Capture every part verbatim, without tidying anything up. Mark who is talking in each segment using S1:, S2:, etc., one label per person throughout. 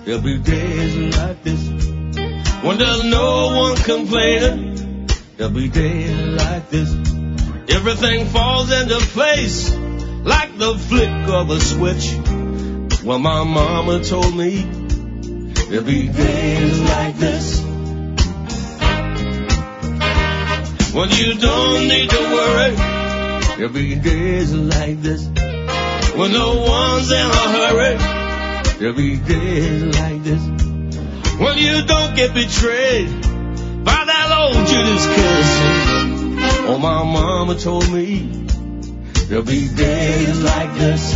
S1: There'll be days like this when there's no one complaining. There'll be days like this. Everything falls into place like the flick of a switch. Well, my mama told me there'll be days like this when you don't need to worry. There'll be days like this when no one's in a hurry. There'll be days like this when you don't get betrayed by that old Judas kiss. Oh, my mama told me there'll be days like this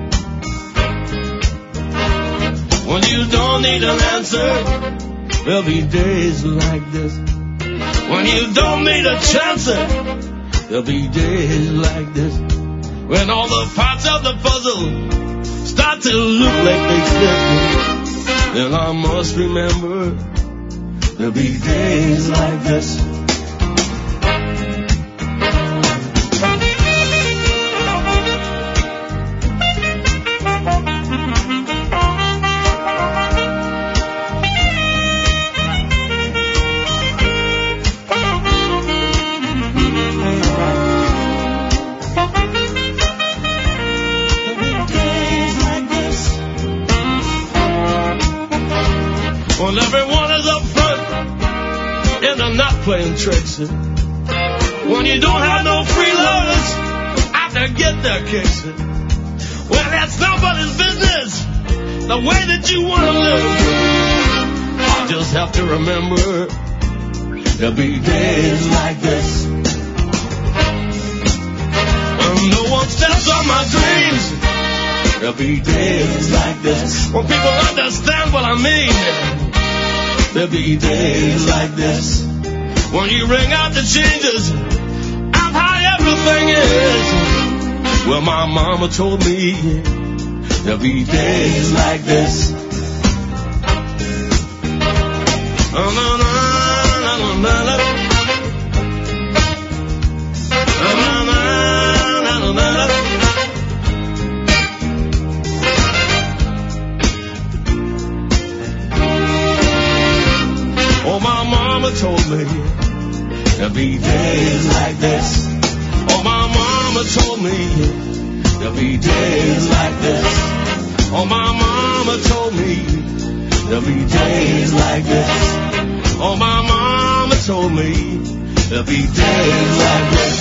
S1: when you don't need an answer. There'll be days like this when you don't need a chance. There'll be days like this when all the parts of the puzzle start to look like they fit. Then I must remember there'll be days like this. When everyone is up front and they're not playing tricks. When you don't have no freeloaders out there get their kicks. Well, that's nobody's business the way that you want to live. I just have to remember there'll be days like this when no one steps on my dreams. There'll be days like this when people understand what I mean. There'll be days like this when you ring out the changes of how everything is. Well, my mama told me there'll be days like this. Oh, no, no, no, no, no, no. Told me there'll be days like this. Oh, my mama told me there'll be days like this. Oh, my mama told me there'll be days like this. Oh, my mama told me there'll be days like this.